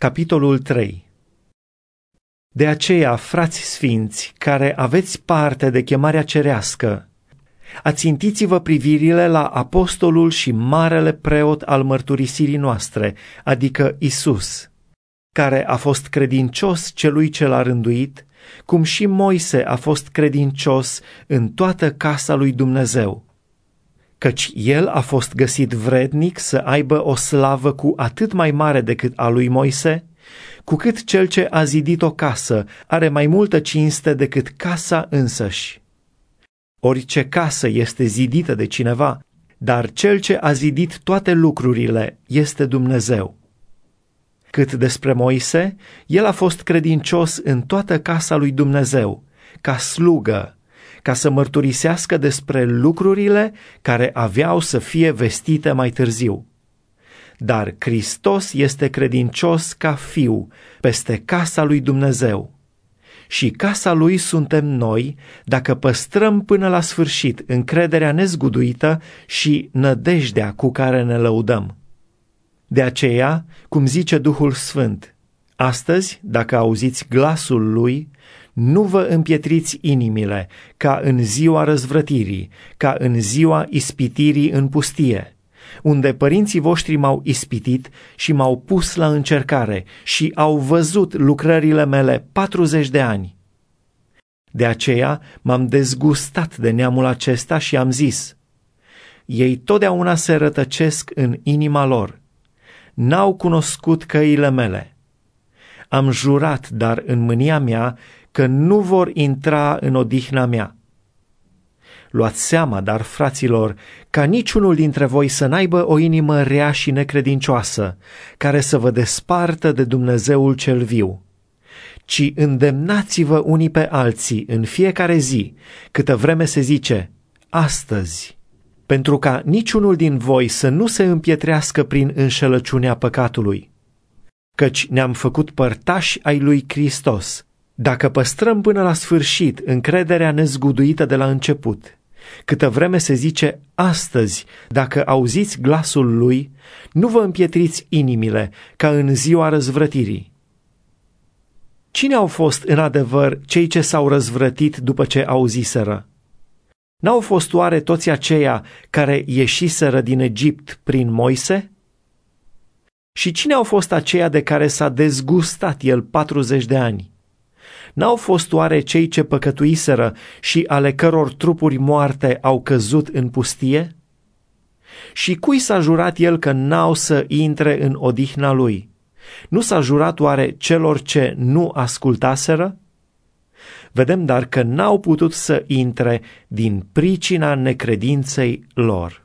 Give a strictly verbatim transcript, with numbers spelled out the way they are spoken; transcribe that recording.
Capitolul trei. De aceea, frați sfinți, care aveți parte de chemarea cerească, ațintiți-vă privirile la apostolul și marele preot al mărturisirii noastre, adică Isus, care a fost credincios celui ce l-a rânduit, cum și Moise a fost credincios în toată casa lui Dumnezeu. Căci el a fost găsit vrednic să aibă o slavă cu atât mai mare decât a lui Moise, cu cât cel ce a zidit o casă are mai multă cinste decât casa însăși. Orice casă este zidită de cineva, dar cel ce a zidit toate lucrurile este Dumnezeu. Cât despre Moise, el a fost credincios în toată casa lui Dumnezeu, ca slugă, ca să mărturisească despre lucrurile care aveau să fie vestite mai târziu. Dar Hristos este credincios ca fiu peste casa lui Dumnezeu. Și casa lui suntem noi, dacă păstrăm până la sfârșit încrederea nezguduită și nădejdea cu care ne lăudăm. De aceea, cum zice Duhul Sfânt, astăzi, dacă auziți glasul lui, nu vă împietriți inimile, ca în ziua răzvrătirii, ca în ziua ispitirii în pustie, unde părinții voștri m-au ispitit și m-au pus la încercare și au văzut lucrările mele patruzeci de ani. De aceea m-am dezgustat de neamul acesta și am zis, ei totdeauna se rătăcesc în inima lor, n-au cunoscut căile mele. Am jurat, dar în mânia mea, că nu vor intra în odihna mea. Luați seama, dar, fraților, ca niciunul dintre voi să n-aibă o inimă rea și necredincioasă, care să vă despartă de Dumnezeul cel viu, ci îndemnați-vă unii pe alții în fiecare zi, câtă vreme se zice, astăzi, pentru ca niciunul din voi să nu se împietrească prin înșelăciunea păcatului. Căci ne-am făcut părtași ai lui Hristos, dacă păstrăm până la sfârșit încrederea nezguduită de la început. Câtă vreme se zice astăzi, dacă auziți glasul lui, nu vă împietriți inimile ca în ziua răzvrătirii. Cine au fost în adevăr cei ce s-au răzvrătit după ce auziseră? N-au fost oare toți aceia care ieșiseră din Egipt prin Moise? Și cine au fost aceia de care s-a dezgustat el patruzeci de ani? N-au fost oare cei ce păcătuiseră și ale căror trupuri moarte au căzut în pustie? Și cui s-a jurat el că n-au să intre în odihna lui? Nu s-a jurat oare celor ce nu ascultaseră? Vedem dar că n-au putut să intre din pricina necredinței lor.